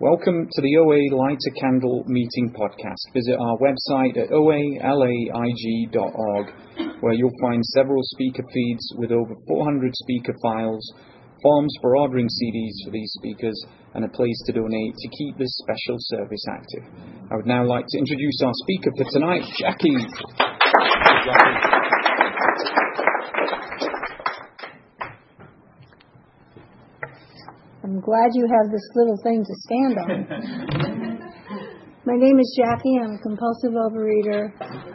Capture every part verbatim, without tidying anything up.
Welcome to the O A Light a Candle Meeting podcast. Visit our website at o a laig dot org, where you'll find several speaker feeds with over four hundred speaker files, forms for ordering C Ds for these speakers, and a place to donate to keep this special service active. I would now like to introduce our speaker for tonight, Jackie. I'm glad you have this little thing to stand on. My name is Jackie. I'm a compulsive overeater.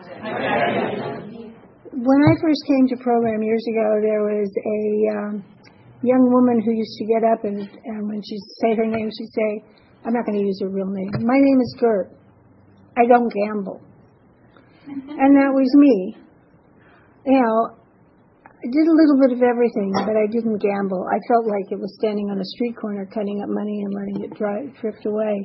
When I first came to program years ago, there was a um, young woman who used to get up and, and when she'd say her name, she'd say, I'm not going to use her real name. My name is Gert. I don't gamble. And that was me. You know, I did a little bit of everything, but I didn't gamble. I felt like it was standing on a street corner, cutting up money and letting it dry, drift away.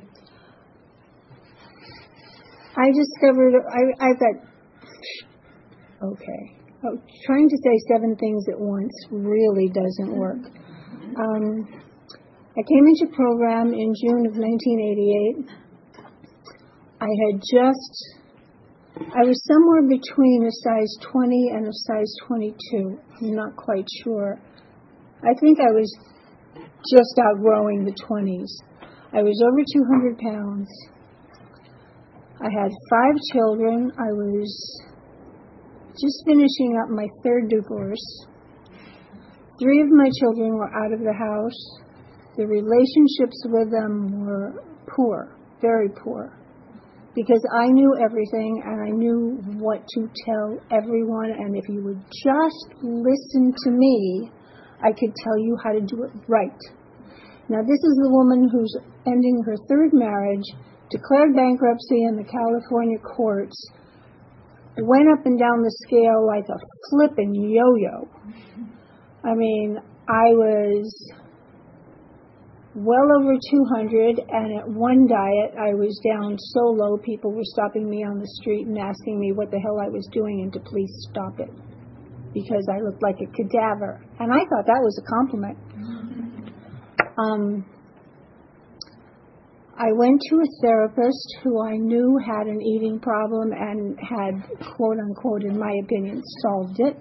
I discovered, I, I've got, okay, oh, trying to say seven things at once really doesn't work. Um, I came into program in June of nineteen eighty-eight. I had just... I was somewhere between a size twenty and a size twenty-two. I'm not quite sure. I think I was just outgrowing the twenties. I was over two hundred pounds. I had five children. I was just finishing up my third divorce. Three of my children were out of the house. The relationships with them were poor, very poor. Because I knew everything and I knew what to tell everyone, and if you would just listen to me, I could tell you how to do it right. Now, this is the woman who's ending her third marriage, declared bankruptcy in the California courts, went up and down the scale like a flippin' yo-yo. I mean, I was well over two hundred, and at one diet I was down so low people were stopping me on the street and asking me what the hell I was doing and to please stop it because I looked like a cadaver, and I thought that was a compliment. Um, I went to a therapist who I knew had an eating problem and had, quote unquote, in my opinion, solved it.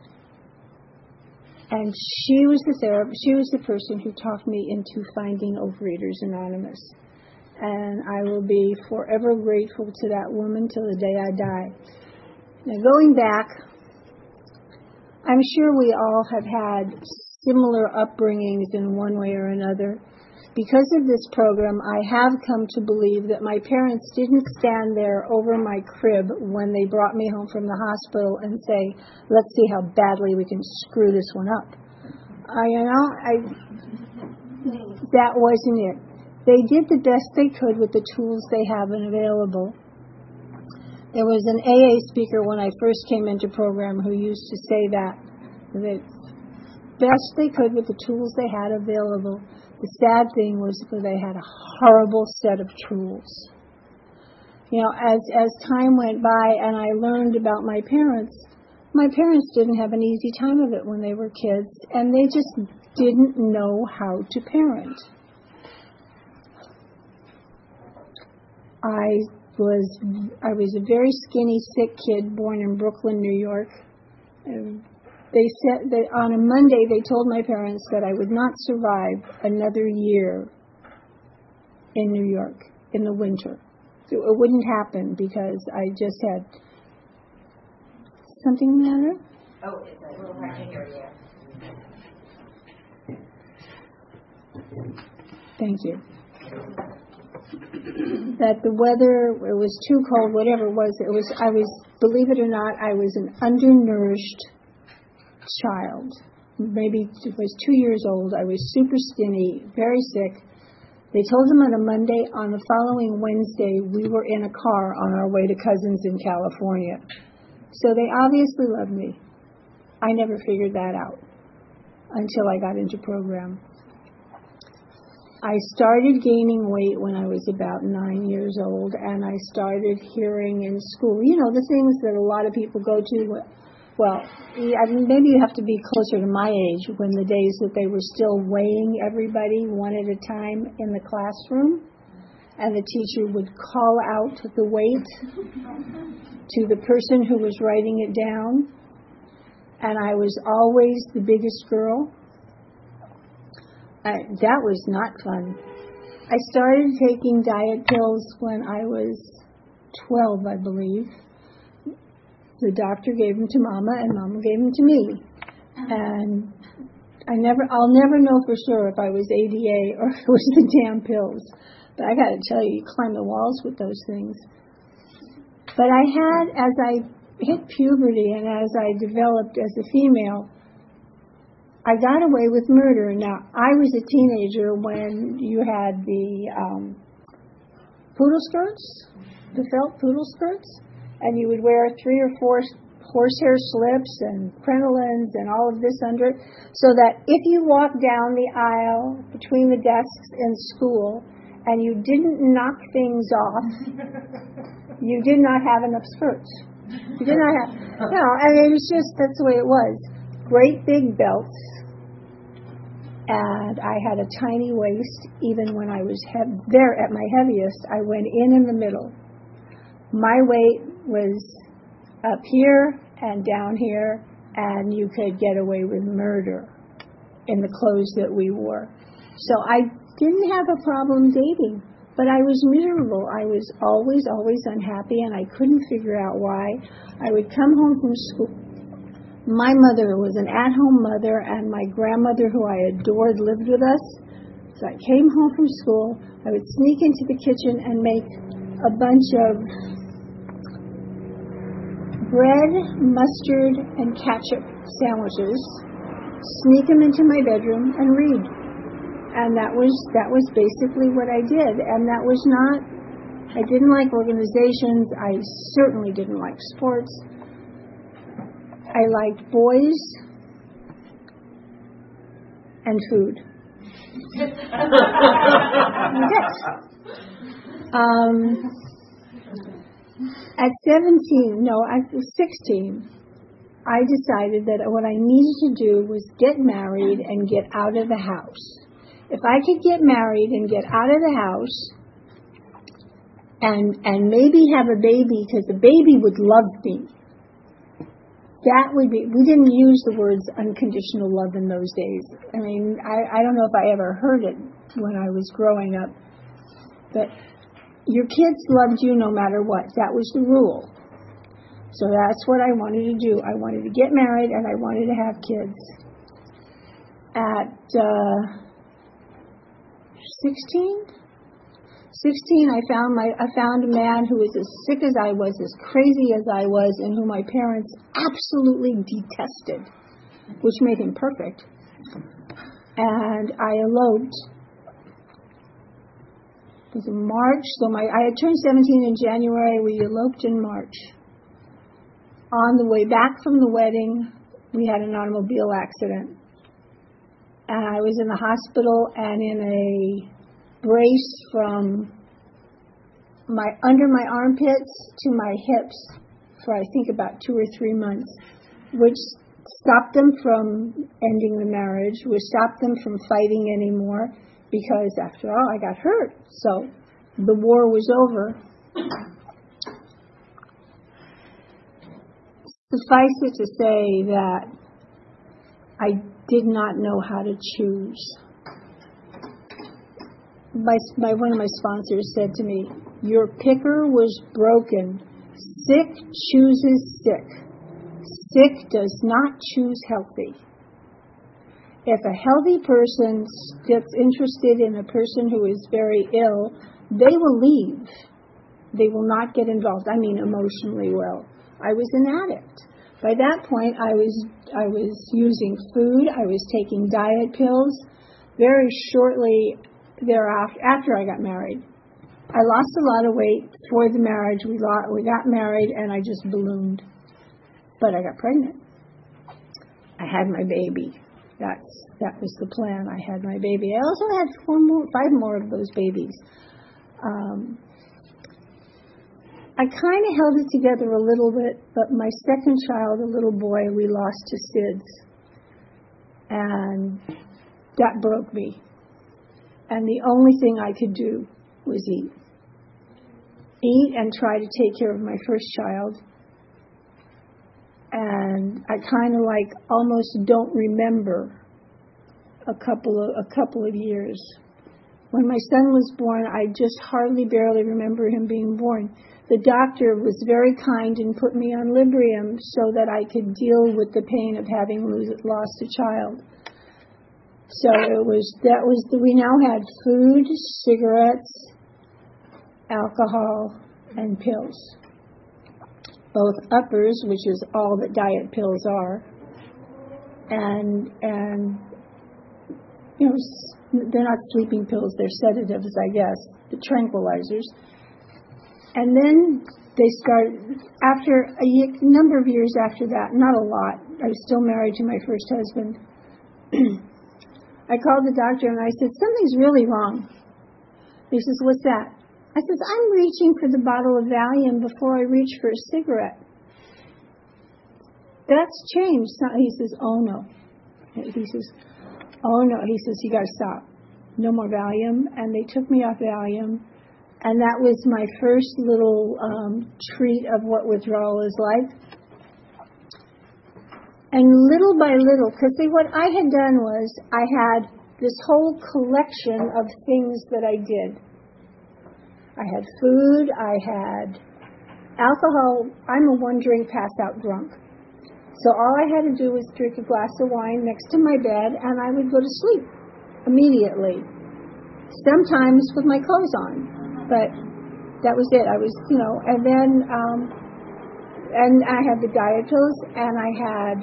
And she was the therapist, she was the person who talked me into finding Overeaters Anonymous. And I will be forever grateful to that woman till the day I die. Now, going back, I'm sure we all have had similar upbringings in one way or another. Because of this program, I have come to believe that my parents didn't stand there over my crib when they brought me home from the hospital and say, let's see how badly we can screw this one up. I, you know, I, that wasn't it. They did the best they could with the tools they have available. There was an A A speaker when I first came into program who used to say that, that best they could with the tools they had available. The sad thing was that they had a horrible set of tools. You know, as as time went by and I learned about my parents, my parents didn't have an easy time of it when they were kids, and they just didn't know how to parent. I was I was a very skinny, sick kid born in Brooklyn, New York. And They said that on a Monday they told my parents that I would not survive another year in New York in the winter. So it wouldn't happen because I just had something the matter? Oh, it's a little hard to hear you. Thank you. That the weather, it was too cold, whatever it was, it was, I was, believe it or not, I was an undernourished child. Maybe it was two years old. I was super skinny, very sick. They told them on a Monday. On the following Wednesday, we were in a car on our way to cousins in California. So they obviously loved me. I never figured that out until I got into program. I started gaining weight when I was about nine years old, and I started hearing in school, you know, the things that a lot of people go to. Well, maybe you have to be closer to my age when the days that they were still weighing everybody one at a time in the classroom. and the teacher would call out the weight to the person who was writing it down, and I was always the biggest girl. I, that was not fun. I started taking diet pills when I was twelve, I believe. The doctor gave them to Mama, and Mama gave them to me. And I never, I'll never know for sure if I was A D A or if it was the damn pills. But I got to tell you, you climb the walls with those things. But I had, as I hit puberty and as I developed as a female, I got away with murder. Now, I was a teenager when you had the um, poodle skirts, the felt poodle skirts, and you would wear three or four horsehair slips and crinolines and all of this under it, so that if you walked down the aisle between the desks in school and you didn't knock things off, you did not have enough skirts. You did not have, you know, I mean, it was just, that's the way it was. Great big belts, and I had a tiny waist. Even when I was hev- there at my heaviest, I went in in the middle. My weight was up here and down here, and you could get away with murder in the clothes that we wore. So I didn't have a problem dating, but I was miserable. I was always, always unhappy, and I couldn't figure out why. I would come home from school. My mother was an at-home mother, and my grandmother, who I adored, lived with us. So I came home from school. I would sneak into the kitchen and make a bunch of bread, mustard, and ketchup sandwiches, sneak them into my bedroom, and read. And that was that was basically what I did. And that was not, I didn't like organizations. I certainly didn't like sports. I liked boys and food. um, at seventeen, no, I was sixteen, I decided that what I needed to do was get married and get out of the house. If I could get married and get out of the house and and maybe have a baby, because the baby would love me. That would be, we didn't use the words unconditional love in those days. I mean, I, I don't know if I ever heard it when I was growing up. But your kids loved you no matter what. That was the rule. So that's what I wanted to do. I wanted to get married and I wanted to have kids. At uh, sixteen? sixteen, I found my I found a man who was as sick as I was, as crazy as I was, and whom my parents absolutely detested, which made him perfect. And I eloped. It was in March, so my I had turned seventeen in January. We eloped in March. On the way back from the wedding, we had an automobile accident, and I was in the hospital and in a brace from my under my armpits to my hips for I think about two or three months, which stopped them from ending the marriage, which stopped them from fighting anymore, because after all, I got hurt. So the war was over. Suffice it to say that I did not know how to choose. My, my, one of my sponsors said to me, "Your picker was broken. Sick chooses sick. Sick does not choose healthy. If a healthy person gets interested in a person who is very ill, they will leave. They will not get involved. I mean, emotionally well." I was an addict. By that point, I was I was using food. I was taking diet pills. Very shortly thereafter, after I got married, I lost a lot of weight for the marriage. We got, we got married, and I just ballooned. But I got pregnant. I had my baby. That's that was the plan. I had my baby. I also had four more, five more of those babies. Um, I kind of held it together a little bit, but my second child, a little boy, we lost to SIDS. And that broke me. And the only thing I could do was eat. eat and try to take care of my first child. And I kind of like almost don't remember a couple of a couple of years. When my son was born, I just hardly barely remember him being born. The doctor was very kind and put me on Librium so that I could deal with the pain of having lose, lost a child. So it was that was the, we now had food, cigarettes, alcohol, and pills. Both uppers, which is all that diet pills are, and and you know, they're not sleeping pills, they're sedatives, I guess, the tranquilizers. And then they started, after a year, number of years after that, not a lot, I was still married to my first husband, I called the doctor and I said, something's really wrong. He says, what's that? I said, I'm reaching for the bottle of Valium before I reach for a cigarette. That's changed. He says, oh no. He says, oh no. He says, you got to stop. No more Valium. And they took me off Valium. And that was my first little um, treat of what withdrawal is like. And little by little, because see, what I had done was I had this whole collection of things that I did. I had food, I had alcohol. I'm a one drink pass out drunk. So all I had to do was drink a glass of wine next to my bed and I would go to sleep immediately. Sometimes with my clothes on, but that was it. I was, you know, and then, um, and I had the diet pills and I had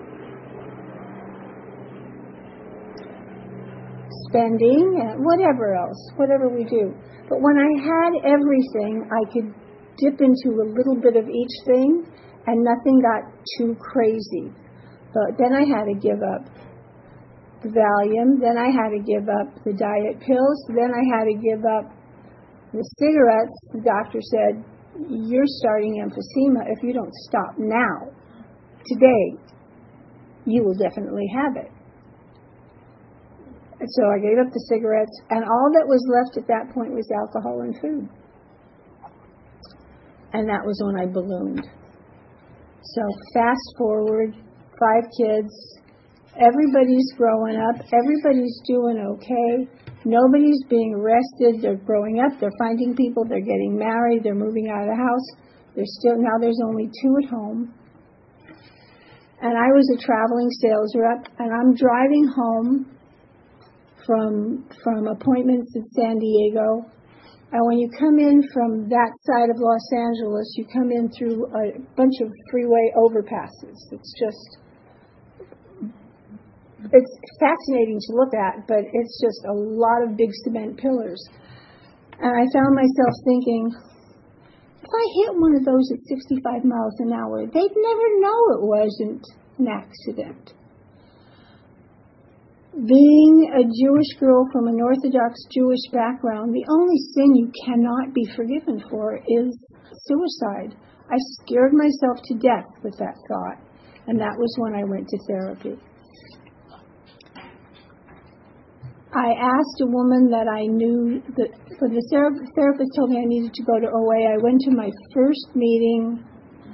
spending and whatever else, whatever we do. But when I had everything, I could dip into a little bit of each thing, and nothing got too crazy. But then I had to give up the Valium, then I had to give up the diet pills, then I had to give up the cigarettes. The doctor said, you're starting emphysema. If you don't stop now, today, you will definitely have it. So I gave up the cigarettes, and all that was left at that point was alcohol and food. And that was when I ballooned. So fast forward, five kids, everybody's growing up, everybody's doing okay, nobody's being arrested, they're growing up, they're finding people, they're getting married, they're moving out of the house. There's still, now there's only two at home. And I was a traveling sales rep, and I'm driving home from from appointments in San Diego. And when you come in from that side of Los Angeles, you come in through a bunch of freeway overpasses. It's just, it's fascinating to look at, but it's just a lot of big cement pillars. And I found myself thinking, if I hit one of those at sixty-five miles an hour, they'd never know it wasn't an accident. Being a Jewish girl from an Orthodox Jewish background, the only sin you cannot be forgiven for is suicide. I scared myself to death with that thought, and that was when I went to therapy. I asked a woman that I knew, that so the therapist told me I needed to go to O A. I went to my first meeting.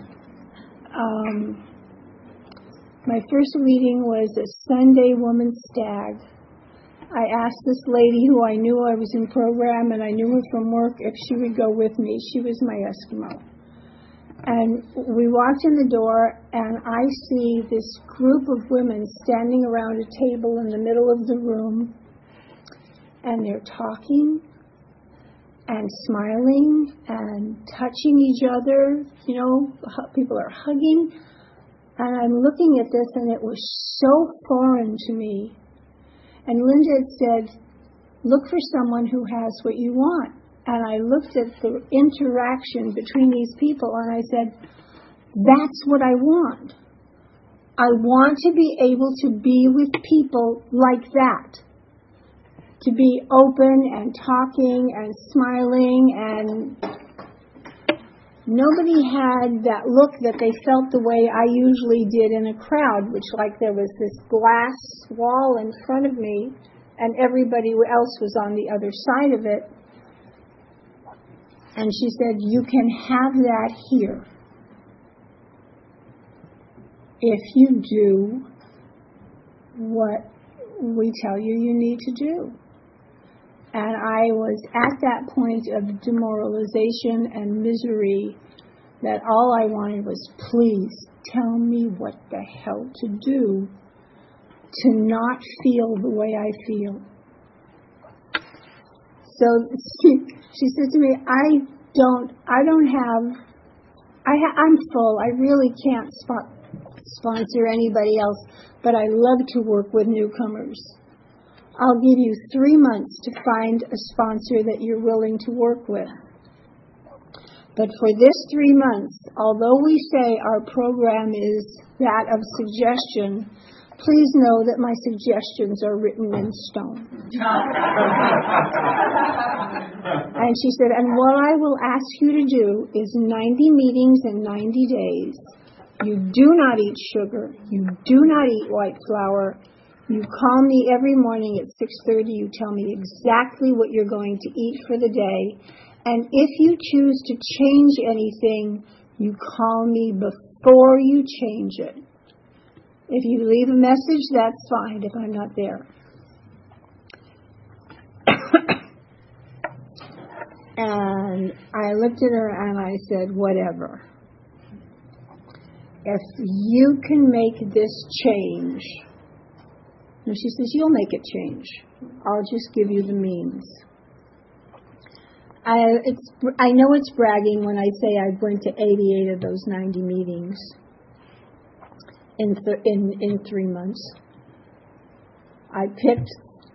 Um, My first meeting was a Sunday woman's stag. I asked this lady who I knew I was in program and I knew her from work if she would go with me. She was my Eskimo. And we walked in the door and I see this group of women standing around a table in the middle of the room, and they're talking and smiling and touching each other. You know, people are hugging. And I'm looking at this, and it was so foreign to me. And Linda had said, look for someone who has what you want. And I looked at the interaction between these people, and I said, that's what I want. I want to be able to be with people like that. To be open and talking and smiling, and nobody had that look that they felt the way I usually did in a crowd, which like there was this glass wall in front of me and everybody else was on the other side of it. And she said, you can have that here if you do what we tell you you need to do. And I was at that point of demoralization and misery that all I wanted was, please tell me what the hell to do to not feel the way I feel. So she, she said to me, I don't, I don't have, I ha, I'm full. I really can't spot, sponsor anybody else, but I love to work with newcomers. I'll give you three months to find a sponsor that you're willing to work with. But for this three months, although we say our program is that of suggestion, please know that my suggestions are written in stone. And she said, and what I will ask you to do is ninety meetings in ninety days. You do not eat sugar. You do not eat white flour. You call me every morning at six thirty. You tell me exactly what you're going to eat for the day. And if you choose to change anything, you call me before you change it. If you leave a message, that's fine if I'm not there. And I looked at her and I said, whatever. If you can make this change. And she says, you'll make it change. I'll just give you the means. I, it's, I know it's bragging when I say I went to eighty-eight of those ninety meetings in, th- in, in three months. I picked,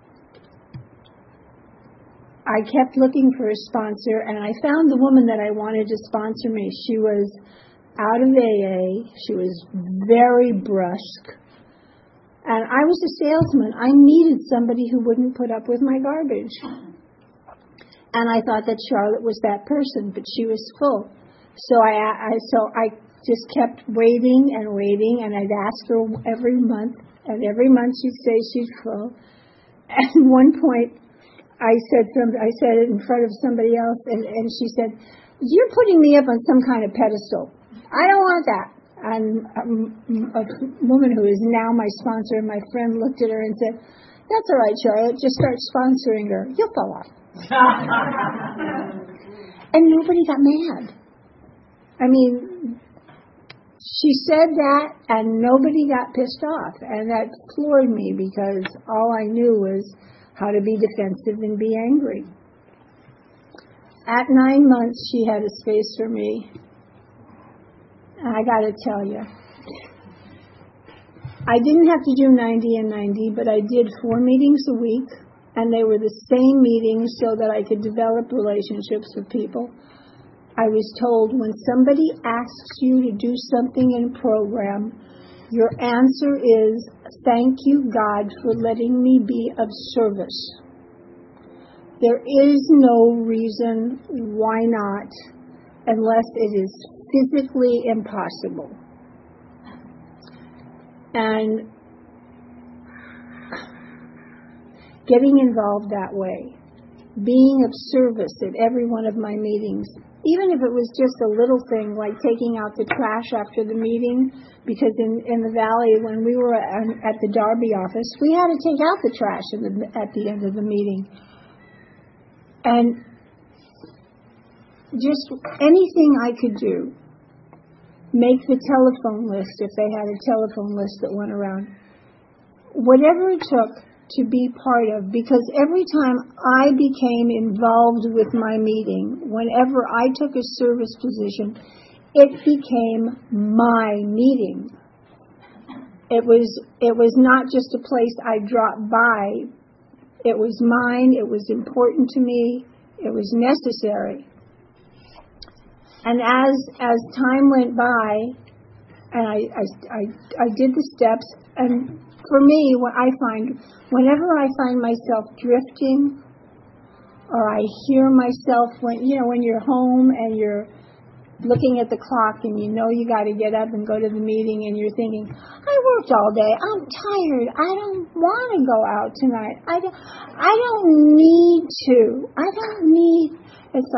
I kept looking for a sponsor, and I found the woman that I wanted to sponsor me. She was out of A A. She was very brusque. And I was a salesman. I needed somebody who wouldn't put up with my garbage. And I thought that Charlotte was that person, but she was full. So I, I so I just kept waiting and waiting, and I'd ask her every month, and every month she'd say she's full. At one point, I said some, I said it in front of somebody else, and, and she said, "You're putting me up on some kind of pedestal. I don't want that." And um, a woman who is now my sponsor and my friend looked at her and said, "That's all right, Charlotte. Just start sponsoring her. You'll fall off." And nobody got mad. I mean, she said that and nobody got pissed off. And that floored me because all I knew was how to be defensive and be angry. At nine months, she had a space for me. And I got to tell you, I didn't have to do ninety and ninety, but I did four meetings a week. And they were the same meetings so that I could develop relationships with people. I was told when somebody asks you to do something in a program, your answer is, thank you, God, for letting me be of service. There is no reason why not, unless it is physically impossible. And getting involved that way, being of service at every one of my meetings, even if it was just a little thing like taking out the trash after the meeting, because in, in the Valley, when we were at, at the Darby office, we had to take out the trash in the, at the end of the meeting. And just anything I could do, make the telephone list if they had a telephone list that went around, whatever it took to be part of, because every time I became involved with my meeting, whenever I took a service position, it became my meeting. It was it was not just a place I dropped by. It was mine. It was important to me. It was necessary. And as as time went by, and I I I, I did the steps, and for me, what I find, whenever I find myself drifting, or I hear myself when, you know, when you're home and you're looking at the clock and you know you got to get up and go to the meeting and you're thinking, I worked all day, I'm tired, I don't want to go out tonight, I don't, I don't need to, I don't need, it's like,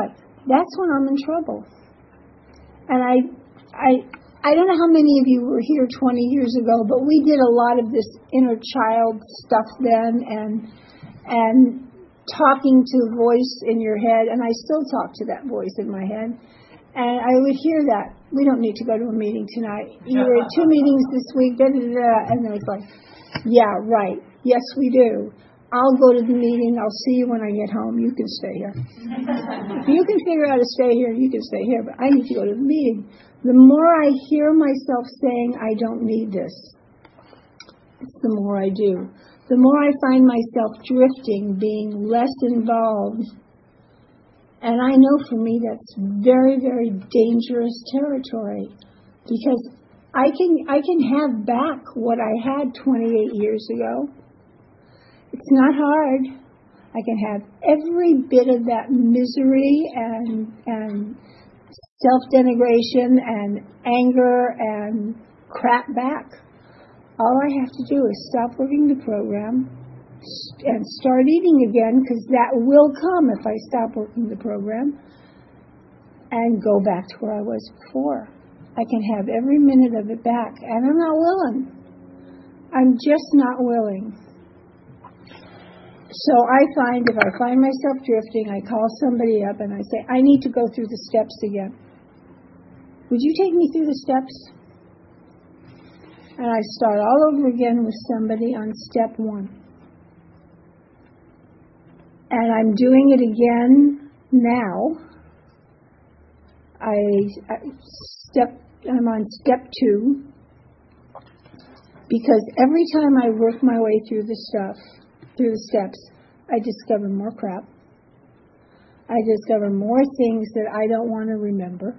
that's when I'm in trouble. And I, I, I don't know how many of you were here twenty years ago, but we did a lot of this inner child stuff then, and and talking to a voice in your head, and I still talk to that voice in my head. And I would hear that, we don't need to go to a meeting tonight. You were at two meetings this week, da, da, da, da. And then it's like, yeah, right. Yes, we do. I'll go to the meeting. I'll see you when I get home. You can stay here. You can figure out how to stay here. You can stay here, but I need to go to the meeting. The more I hear myself saying, I don't need this, it's the more I do. The more I find myself drifting, being less involved. And I know for me that's very, very dangerous territory, because I can I can have back what I had twenty-eight years ago. It's not hard. I can have every bit of that misery and and self-denigration and anger and crap back. All I have to do is stop working the program and start eating again, because that will come if I stop working the program, and go back to where I was before. I can have every minute of it back, and I'm not willing. I'm just not willing. So I find if I find myself drifting, I call somebody up and I say, I need to go through the steps again. Would you take me through the steps? And I start all over again with somebody on step one. And I'm doing it again now. I, I step. I'm on step two, because every time I work my way through the stuff, through the steps, I discover more crap. I discover more things that I don't want to remember.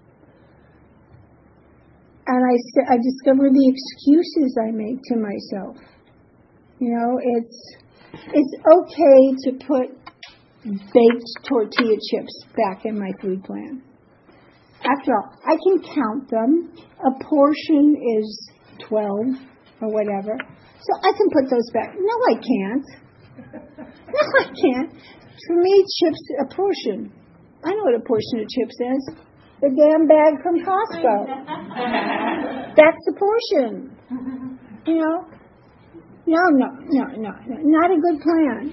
And I, I discover the excuses I make to myself. You know, it's it's okay to put baked tortilla chips back in my food plan. After all, I can count them. A portion is twelve or whatever. So I can put those back. No, I can't. No, I can't. For me, chips, a portion. I know what a portion of chips is. The damn bag from Costco. That's the portion. You know? No, no, no, no, no. Not a good plan.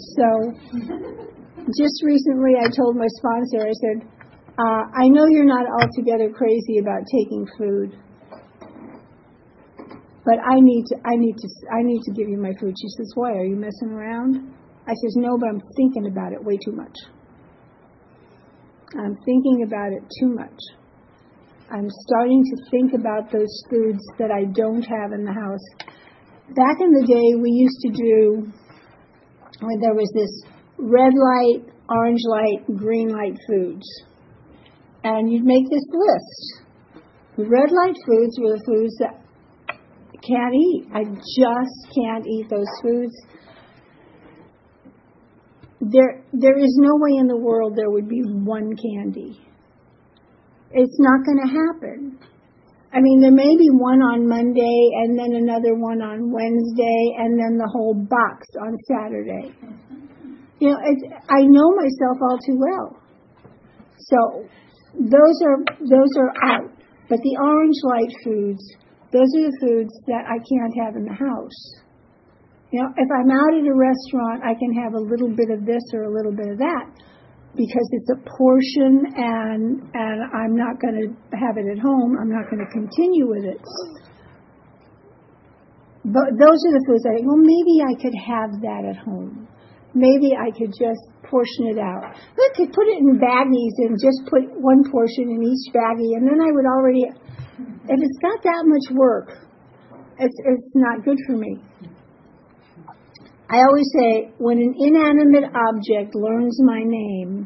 So, just recently I told my sponsor, I said, uh, I know you're not altogether crazy about taking food, but I need to, I need to, I need to give you my food. She says, why? Are you messing around? I says, no, but I'm thinking about it way too much. I'm thinking about it too much. I'm starting to think about those foods that I don't have in the house. Back in the day, we used to do, when there was this red light, orange light, green light foods. And you'd make this list. The red light foods were the foods that I can't eat. I just can't eat those foods. There, there is no way in the world there would be one candy. It's not going to happen. I mean, there may be one on Monday and then another one on Wednesday and then the whole box on Saturday. You know, it's, I know myself all too well. So those are those are out. But the orange light foods, those are the foods that I can't have in the house. You know, if I'm out at a restaurant, I can have a little bit of this or a little bit of that because it's a portion and and I'm not going to have it at home. I'm not going to continue with it. But those are the foods I think, well, maybe I could have that at home. Maybe I could just portion it out. I could put it in baggies and just put one portion in each baggie, and then I would already, if it's got that much work, it's it's not good for me. I always say, when an inanimate object learns my name,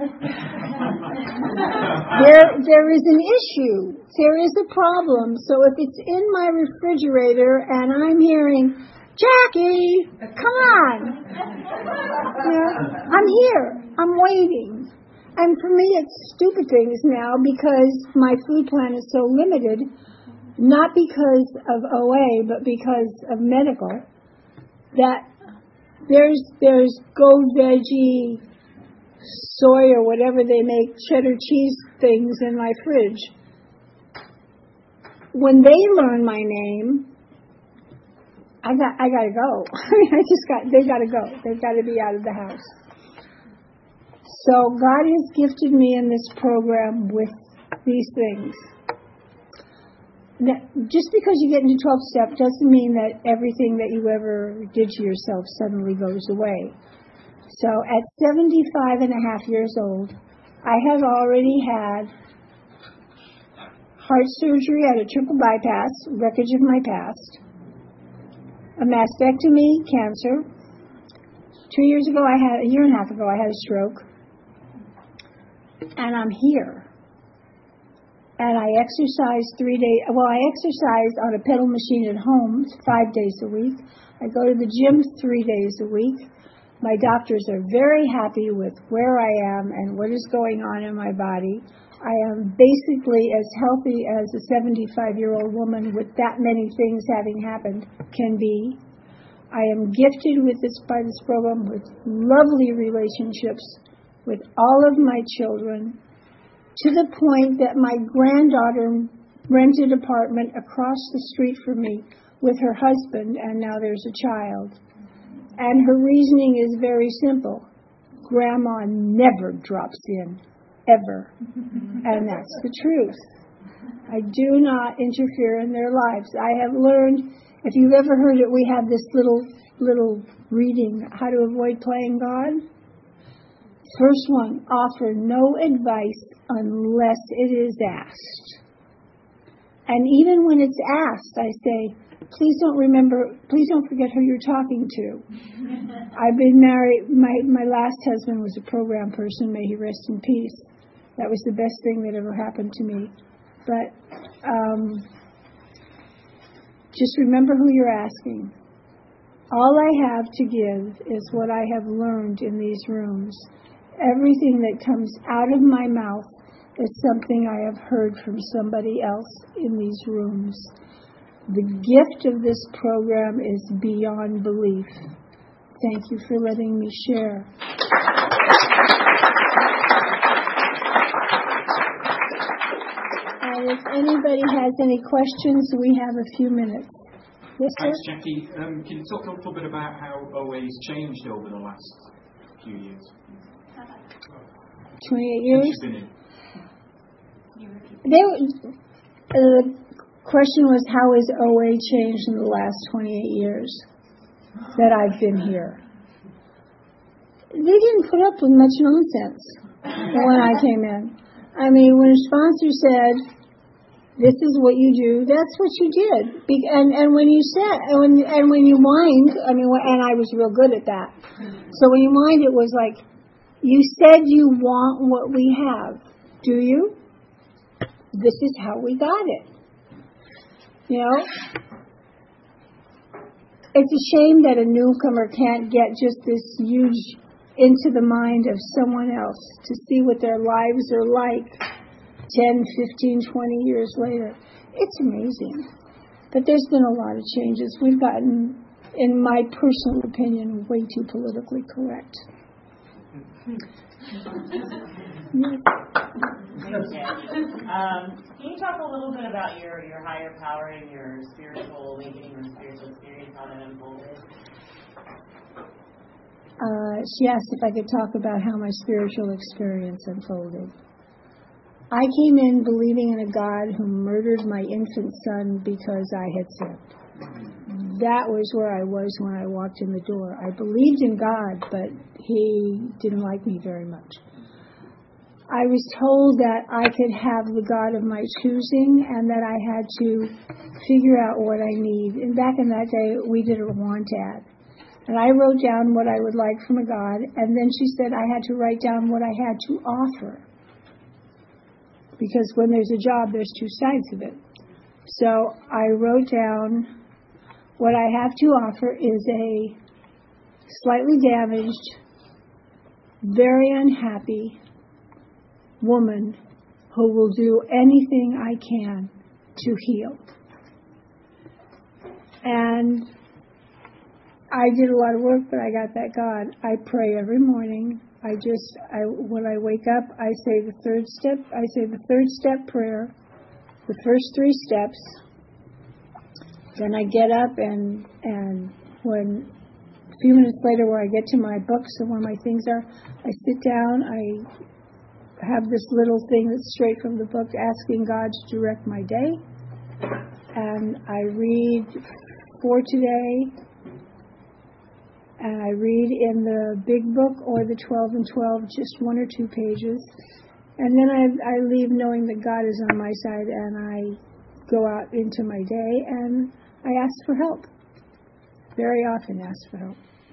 there there is an issue. There is a problem. So if it's in my refrigerator and I'm hearing, Jackie, come on. Yeah, I'm here. I'm waiting. And for me, it's stupid things now because my food plan is so limited, not because of O A, but because of medical, that There's there's Go Veggie soy or whatever they make, cheddar cheese things in my fridge. When they learn my name, I got I got to go. I mean, I just got they got to go. They've got to be out of the house. So God has gifted me in this program with these things. Now, just because you get into twelve-step doesn't mean that everything that you ever did to yourself suddenly goes away. So at seventy-five and a half years old, I have already had heart surgery. I had a triple bypass, wreckage of my past, a mastectomy, cancer. Two years ago, I had, a year and a half ago, I had a stroke. And I'm here. And I exercise three days, well, I exercise on a pedal machine at home five days a week. I go to the gym three days a week. My doctors are very happy with where I am and what is going on in my body. I am basically as healthy as a seventy-five-year-old woman with that many things having happened can be. I am gifted with this by this program with lovely relationships with all of my children, to the point that my granddaughter rented an apartment across the street from me with her husband, and now there's a child. And her reasoning is very simple. Grandma never drops in, ever. And that's the truth. I do not interfere in their lives. I have learned, if you've ever heard it, we have this little little reading, How to Avoid Playing God. First one, offer no advice unless it is asked. And even when it's asked, I say, please don't remember, please don't forget who you're talking to. I've been married, my, my last husband was a program person, may he rest in peace. That was the best thing that ever happened to me. But um, just remember who you're asking. All I have to give is what I have learned in these rooms. Everything that comes out of my mouth is something I have heard from somebody else in these rooms. The gift of this program is beyond belief. Thank you for letting me share. And if anybody has any questions, we have a few minutes. Yes, sir? Thanks, Jackie. Um, can you talk a little bit about how O A's changed over the last few years? twenty-eight years? Since you've been in. They, uh, the question was, how has O A changed in the last twenty-eight years that I've been here? They didn't put up with much nonsense when I came in. I mean, when a sponsor said, this is what you do, that's what you did. Be- and, and when you said, and when, and when you whined, I mean, and I was real good at that. So when you whined, it was like, you said you want what we have. Do you? This is how we got it. You know? It's a shame that a newcomer can't get just this huge into the mind of someone else to see what their lives are like ten, fifteen, twenty years later. It's amazing. But there's been a lot of changes. We've gotten, in my personal opinion, way too politically correct. Thanks, Jackie. Um, can you talk a little bit about your, your higher power and your spiritual awakening or spiritual experience, how that unfolded? Uh, she asked if I could talk about how my spiritual experience unfolded. I came in believing in a God who murdered my infant son because I had sinned. That was where I was when I walked in the door. I believed in God, but he didn't like me very much. I was told that I could have the God of my choosing and that I had to figure out what I need. And back in that day, we did a want ad. And I wrote down what I would like from a God, and then she said I had to write down what I had to offer. Because when there's a job, there's two sides of it. So I wrote down what I have to offer is a slightly damaged, very unhappy woman who will do anything I can to heal. And I did a lot of work, but I got that God. I pray every morning. I just, I when I wake up, I say the third step, I say the third step prayer, the first three steps. Then I get up and, and when, a few minutes later where I get to my books and where my things are, I sit down, I have this little thing that's straight from the book asking God to direct my day. And I read for today. And I read in the big book or the twelve and twelve, just one or two pages. And then I, I leave knowing that God is on my side, and I go out into my day and I ask for help. Very often ask for help.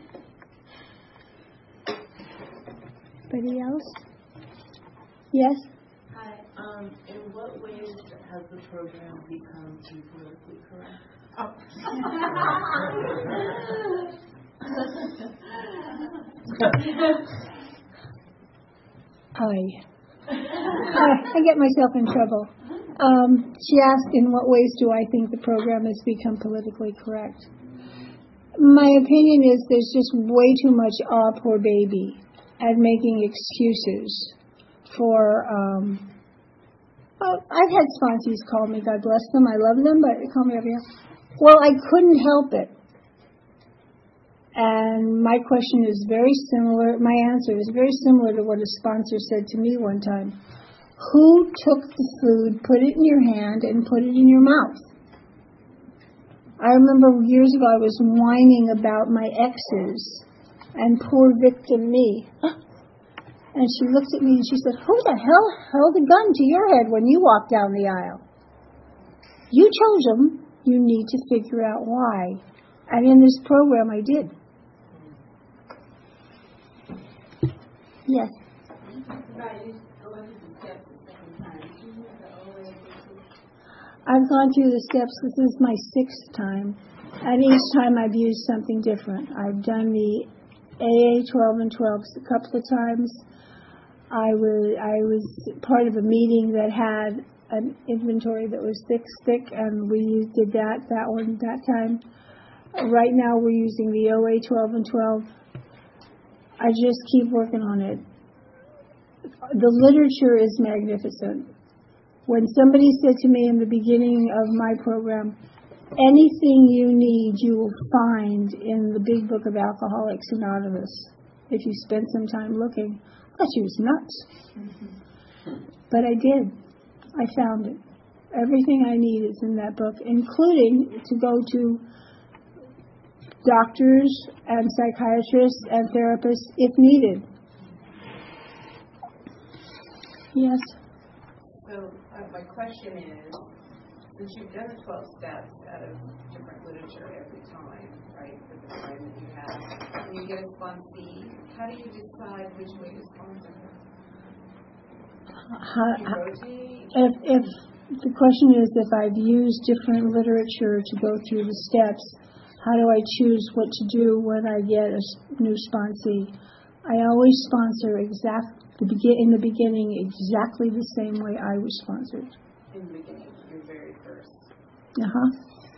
Anybody else? Yes? Hi. Um, in what ways has the program become too politically correct? Oh. I, I get myself in trouble. Um, she asked, in what ways do I think the program has become politically correct? My opinion is there's just way too much, ah, poor baby, and making excuses for, um, oh, I've had sponsees call me, God bless them, I love them, but they call me every year. Well, I couldn't help it. And my question is very similar, my answer is very similar to what a sponsor said to me one time. Who took the food, put it in your hand, and put it in your mouth? I remember years ago I was whining about my exes and poor victim me. And she looked at me and she said, who the hell held a gun to your head when you walked down the aisle? You chose them. You need to figure out why. And in this program I did. Yes. I've gone through the steps. This is my sixth time. And each time I've used something different. I've done the A A twelve and twelves a couple of times. I was, I was part of a meeting that had an inventory that was thick, thick, and we did that, that one, that time. Right now we're using the O A twelve and twelve. I just keep working on it. The literature is magnificent. When somebody said to me in the beginning of my program, anything you need you will find in the big book of Alcoholics Anonymous, if you spend some time looking, I thought she was nuts. Mm-hmm. But I did. I found it. Everything I need is in that book, including to go to doctors and psychiatrists and therapists if needed. Yes? So uh, my question is, since you've done the twelve steps out of different literature every time, right, for the time that you have, when you get a sponsee, how do you decide which way to sponsor her? Uh, you rotate? If, if the question is if I've used different literature to go through the steps, how do I choose what to do when I get a new sponsee? I always sponsor exact the begin in the beginning exactly the same way I was sponsored. In the beginning, your very first. Uh huh.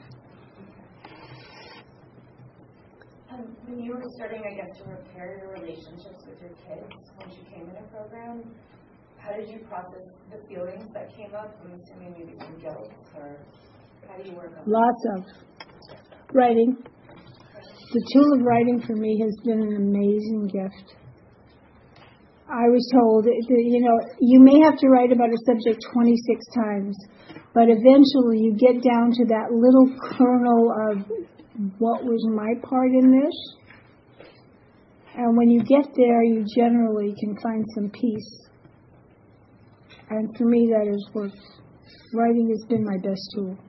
Um, when you were starting, I guess, to repair your relationships with your kids when you came in a program, how did you process the feelings that came up? I'm assuming maybe some guilt, or how do you work on that? Lots of writing. The tool of writing for me has been an amazing gift. I was told that, you know, you may have to write about a subject twenty-six times, but eventually you get down to that little kernel of what was my part in this. And when you get there, you generally can find some peace. And for me, that has worked. Writing has been my best tool.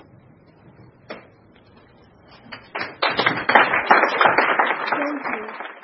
Thank you.